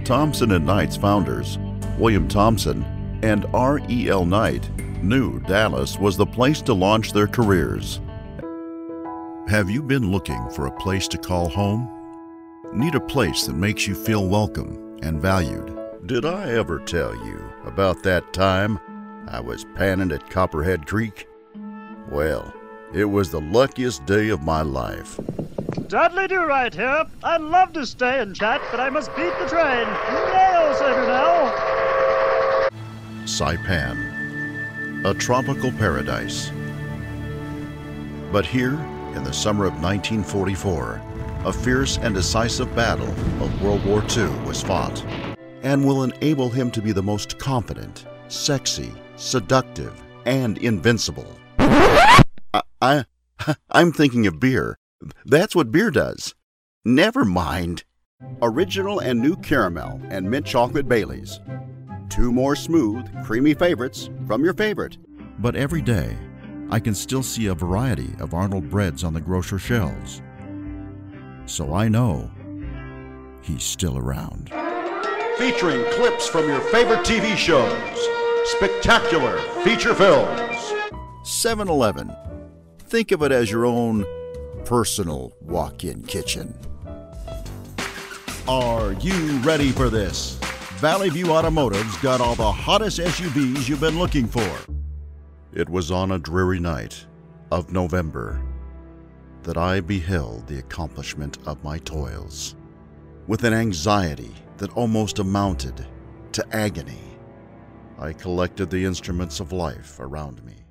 Thompson & Knight's founders, William Thompson and R.E.L. Knight, knew Dallas was the place to launch their careers. Have you been looking for a place to call home? Need a place that makes you feel welcome and valued? Did I ever tell you about that time I was panning at Copperhead Creek? Well, it was the luckiest day of my life. Dudley Do-Right here. I'd love to stay and chat, but I must beat the train. Nail Saber now. Saipan, a tropical paradise. But here, in the summer of 1944, a fierce and decisive battle of World War II was fought, and will enable him to be the most confident, sexy, seductive, and invincible. I'm thinking of beer. That's what beer does. Never mind. Original and new caramel and mint chocolate Baileys. 2 more smooth, creamy favorites from your favorite. But every day, I can still see a variety of Arnold breads on the grocer shelves. So I know he's still around. Featuring clips from your favorite TV shows. Spectacular feature films. 7-Eleven. Think of it as your own personal walk-in kitchen. Are you ready for this? Valley View Automotive's got all the hottest SUVs you've been looking for. It was on a dreary night of November that I beheld the accomplishment of my toils. With an anxiety that almost amounted to agony, I collected the instruments of life around me.